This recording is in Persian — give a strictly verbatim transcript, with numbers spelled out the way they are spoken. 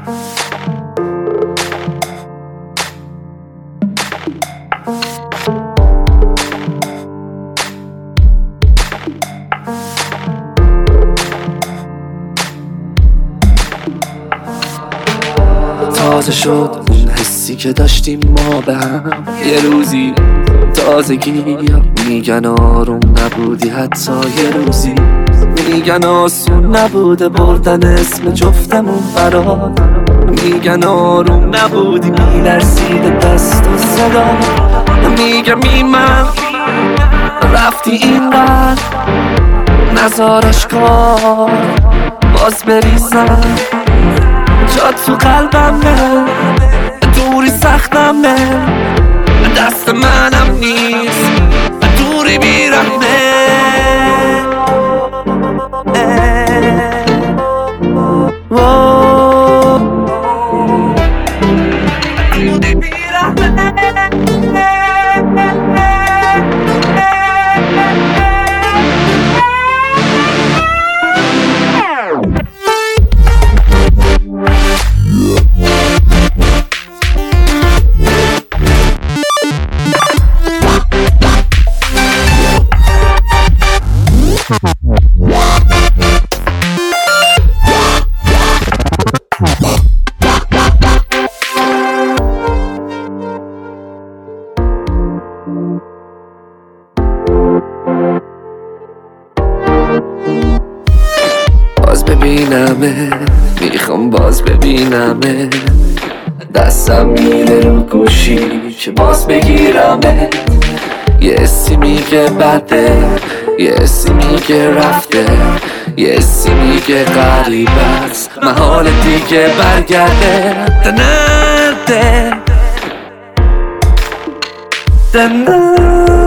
تازه شد اون حسی که داشتیم ما به هم، یه روزی تازگی میگن آروم نبودی حتی یه روزی، میگن آسون نبوده بردن اسم جفتمون برات، میگن آروم نبودی میلرزیده دست و صدا، میگم ایمن رفتی اینقدر نزارش کار باز بریزم، جات تو قلبمه دوری سختمه دست منم نیست دوری بیرمه. باز ببینمه میخوام باز ببینمه دستم میره رو گوشی که باز بگیرمه، یه حسی میگه بده یه حسی میگه رفته یه حسی میگه غریب است محال دیگه برگرده. دنرده دنرده